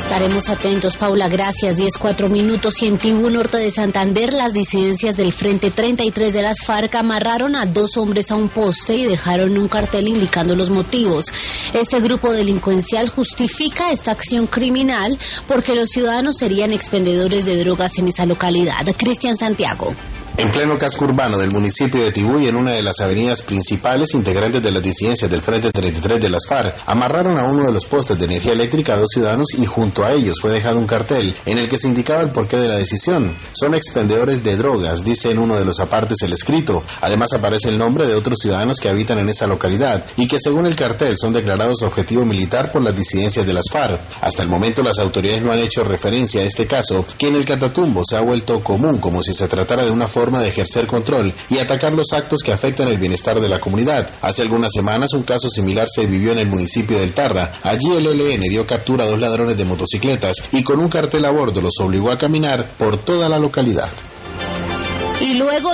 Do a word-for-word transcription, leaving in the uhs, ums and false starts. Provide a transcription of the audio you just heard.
Estaremos atentos, Paula, gracias. diez, cuatro minutos. Y en Tibú, norte de Santander, las disidencias del Frente treinta y tres de las FARC amarraron a dos hombres a un poste y dejaron un cartel indicando los motivos. Este grupo delincuencial justifica esta acción criminal porque los ciudadanos serían expendedores de drogas en esa localidad. Cristian Santiago. En pleno casco urbano del municipio de Tibú y en una de las avenidas principales, integrantes de las disidencias del Frente treinta y tres de las FARC amarraron a uno de los postes de energía eléctrica a dos ciudadanos y junto a ellos fue dejado un cartel en el que se indicaba el porqué de la decisión. Son expendedores de drogas, dice en uno de los apartes el escrito. Además aparece el nombre de otros ciudadanos que habitan en esa localidad y que según el cartel son declarados objetivo militar por las disidencias de las FARC. Hasta el momento las autoridades no han hecho referencia a este caso, que en el Catatumbo se ha vuelto común como si se tratara de una forma de ejercer control y atacar los actos que afectan el bienestar de la comunidad. Hace algunas semanas un caso similar se vivió en el municipio del Tarra. Allí el E L N dio captura a dos ladrones de motocicletas y con un cartel a bordo los obligó a caminar por toda la localidad. Y luego